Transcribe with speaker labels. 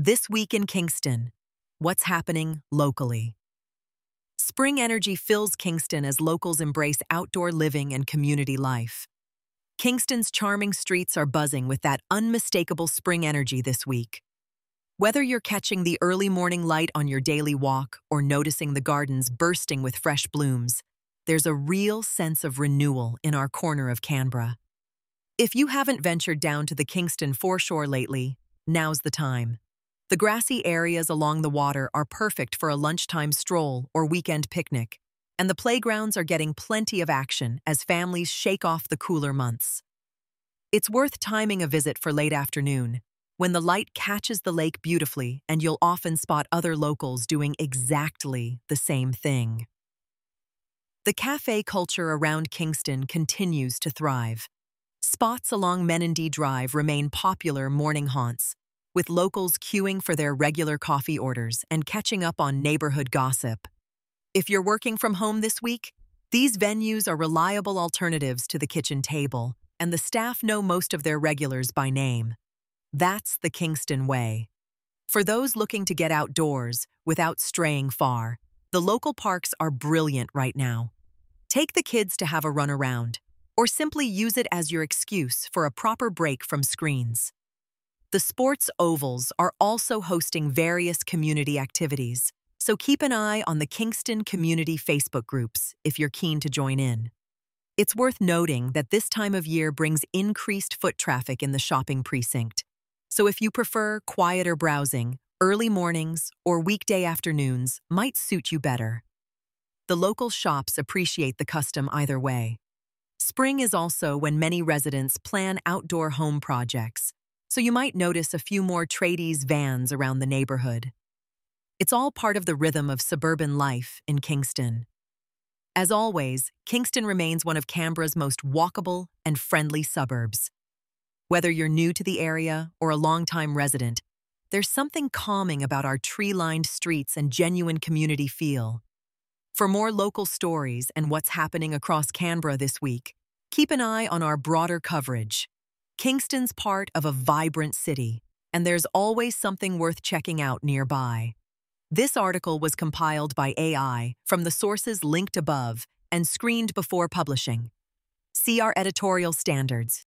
Speaker 1: This week in Kingston, what's happening locally? Spring energy fills Kingston as locals embrace outdoor living and community life. Kingston's charming streets are buzzing with that unmistakable spring energy this week. Whether you're catching the early morning light on your daily walk or noticing the gardens bursting with fresh blooms, there's a real sense of renewal in our corner of Canberra. If you haven't ventured down to the Kingston foreshore lately, now's the time. The grassy areas along the water are perfect for a lunchtime stroll or weekend picnic, and the playgrounds are getting plenty of action as families shake off the cooler months. It's worth timing a visit for late afternoon, when the light catches the lake beautifully and you'll often spot other locals doing exactly the same thing. The cafe culture around Kingston continues to thrive. Spots along Menindee Drive remain popular morning haunts, with locals queuing for their regular coffee orders and catching up on neighborhood gossip. If you're working from home this week, these venues are reliable alternatives to the kitchen table, and the staff know most of their regulars by name. That's the Kingston way. For those looking to get outdoors without straying far, the local parks are brilliant right now. Take the kids to have a run around, or simply use it as your excuse for a proper break from screens. The sports ovals are also hosting various community activities, so keep an eye on the Kingston Community Facebook groups if you're keen to join in. It's worth noting that this time of year brings increased foot traffic in the shopping precinct, so if you prefer quieter browsing, early mornings or weekday afternoons might suit you better. The local shops appreciate the custom either way. Spring is also when many residents plan outdoor home projects, so you might notice a few more tradies' vans around the neighborhood. It's all part of the rhythm of suburban life in Kingston. As always, Kingston remains one of Canberra's most walkable and friendly suburbs. Whether you're new to the area or a longtime resident, there's something calming about our tree-lined streets and genuine community feel. For more local stories and what's happening across Canberra this week, keep an eye on our broader coverage. Kingston's part of a vibrant city, and there's always something worth checking out nearby. This article was compiled by AI from the sources linked above and screened before publishing. See our editorial standards